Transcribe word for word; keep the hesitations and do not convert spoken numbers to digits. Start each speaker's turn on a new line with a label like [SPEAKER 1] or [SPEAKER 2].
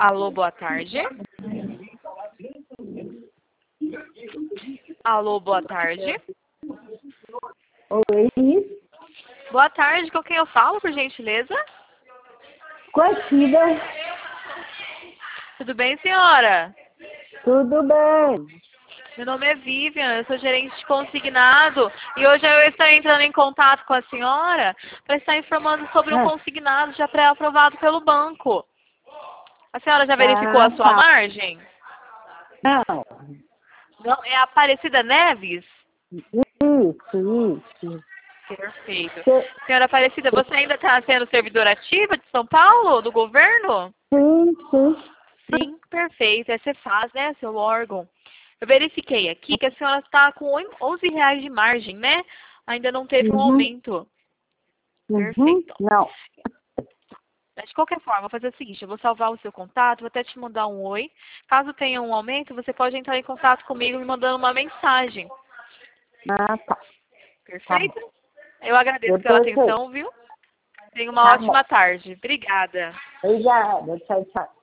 [SPEAKER 1] Alô, boa tarde. Alô, boa tarde.
[SPEAKER 2] Oi,
[SPEAKER 1] Boa tarde, com quem eu falo, por gentileza?
[SPEAKER 2] com a Cida.
[SPEAKER 1] Tudo bem, senhora?
[SPEAKER 2] Tudo bem?
[SPEAKER 1] Meu nome é Vivian, eu sou gerente de consignado e hoje eu estou entrando em contato com a senhora para estar informando sobre um
[SPEAKER 2] Ah,
[SPEAKER 1] consignado já pré-aprovado pelo banco. A senhora já verificou
[SPEAKER 2] ah,
[SPEAKER 1] a sua
[SPEAKER 2] tá.
[SPEAKER 1] margem?
[SPEAKER 2] Não,
[SPEAKER 1] Não, é a Aparecida Neves?
[SPEAKER 2] isso, isso.
[SPEAKER 1] Perfeito.
[SPEAKER 2] Cê-
[SPEAKER 1] Senhora Aparecida, você ainda está sendo servidora ativa de São Paulo, do governo?
[SPEAKER 2] Sim, sim.
[SPEAKER 1] Sim, perfeito. É Cefaz, né, seu órgão. Eu verifiquei aqui que a senhora está com onze reais de margem, né? Ainda não teve um
[SPEAKER 2] Uhum,
[SPEAKER 1] aumento.
[SPEAKER 2] uhum,
[SPEAKER 1] Perfeito.
[SPEAKER 2] não.
[SPEAKER 1] Mas, de qualquer forma, vou fazer o seguinte, eu vou salvar o seu contato, vou até te mandar um oi. Caso tenha um aumento, você pode entrar em contato comigo me mandando uma mensagem.
[SPEAKER 2] Ah, tá. Tá bom.
[SPEAKER 1] Perfeito? Eu agradeço pela
[SPEAKER 2] Depois eu.
[SPEAKER 1] atenção, viu? Tenha uma
[SPEAKER 2] Tá bom.
[SPEAKER 1] ótima tarde. Obrigada.
[SPEAKER 2] Obrigada. Tchau, tchau.